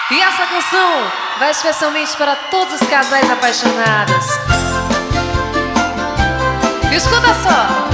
E essa canção vai especialmente para todos os casais apaixonados. Escuta só.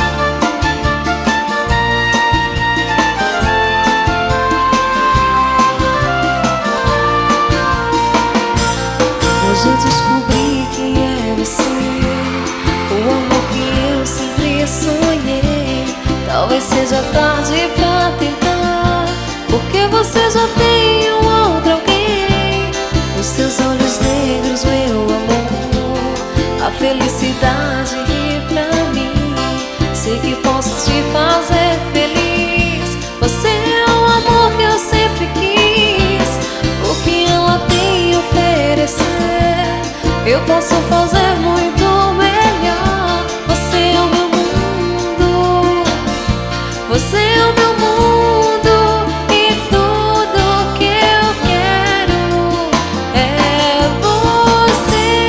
Hoje eu descobri que é você, o amor que eu sempre sonhei. Talvez seja tarde pra tentar, porque você já tem um outro alguém. Os seus olhos negros, meu amor, a felicidade ri pra mim. Sei que posso te fazer feliz. Você é o amor que eu sempre quis. O que ela tem a oferecer, eu posso fazer muito melhor. Você é o meu mundo, você é o meu mundo, e tudo que eu quero é você.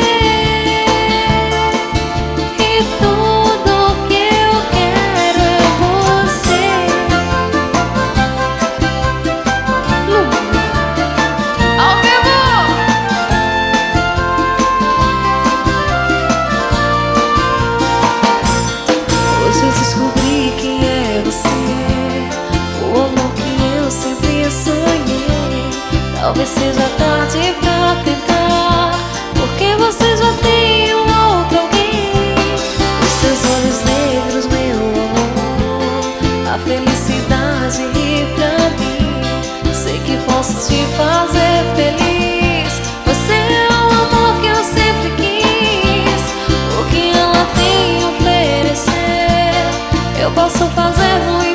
E tudo que eu quero é você. Ao vivo! Hoje eu descobri quem é você, o amor que eu sempre sonhei. Talvez seja tarde pra tentar, porque você já tem um outro alguém. Os seus olhos negros, meu amor, a felicidade ri pra mim. Sei que posso te fazer feliz. Você é o amor que eu sempre quis. O que ela tem a oferecer, eu posso fazer muito